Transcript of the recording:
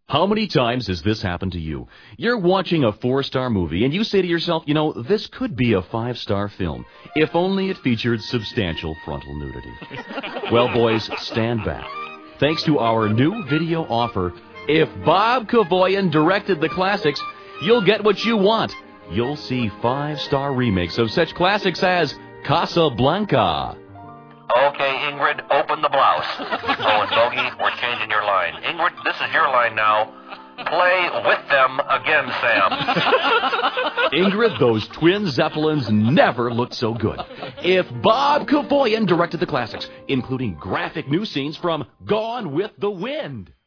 How many times has this happened to you? You're watching a 4-star movie and you say to yourself, you know, this could be a 5-star film, if only it featured substantial frontal nudity. Well, boys, stand back. Thanks to our new video offer, if Bob Kavoyan directed the classics, you'll get what you want. You'll see 5-star remakes of such classics as Casablanca. Okay, Ingrid, open the blouse. Oh, and Bogey, we're changing your line. Ingrid, this is your line now. Play with them again, Sam. Ingrid, those twin Zeppelins never looked so good. If Bob Kavoyan directed the classics, including graphic new scenes from Gone with the Wind.